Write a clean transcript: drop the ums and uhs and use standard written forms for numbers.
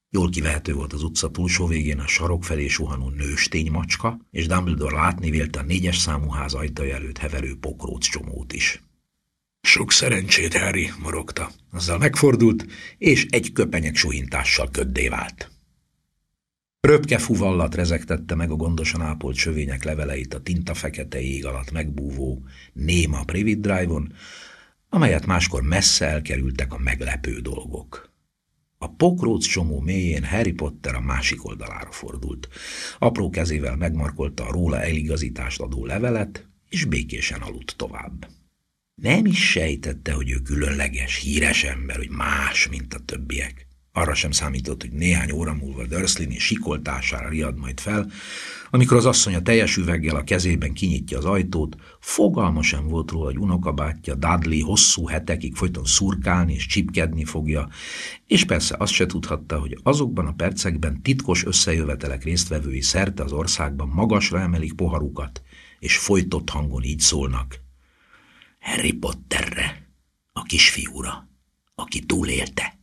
Jól kivehető volt az utca túlsó végén a sarok felé suhanó nőstény macska, és Dumbledore látni vélte a 4-es számú ház ajtaja előtt heverő pokróc csomót is. Sok szerencsét, Harry, morogta. Azzal megfordult, és egy köpenyek suhintással köddé vált. Röpke fuvallat rezegtette meg a gondosan ápolt sövények leveleit a tinta fekete ég alatt megbúvó néma Privet Drive-on, amelyet máskor messze elkerültek a meglepő dolgok. A pokróc csomó mélyén Harry Potter a másik oldalára fordult. Apró kezével megmarkolta a róla eligazítást adó levelet, és békésen aludt tovább. Nem is sejtette, hogy ő különleges, híres ember, hogy más, mint a többiek. Arra sem számított, hogy néhány óra múlva Dursley sikoltására riad majd fel, amikor az asszony a teljes üveggel a kezében kinyitja az ajtót. Fogalma sem volt róla, hogy unokabátyja Dudley hosszú hetekig folyton szurkálni és csipkedni fogja, és persze azt se tudhatta, hogy azokban a percekben titkos összejövetelek résztvevői szerte az országban magasra emelik poharukat, és folytott hangon így szólnak: Harry Potterre, a kisfiúra, aki túlélte.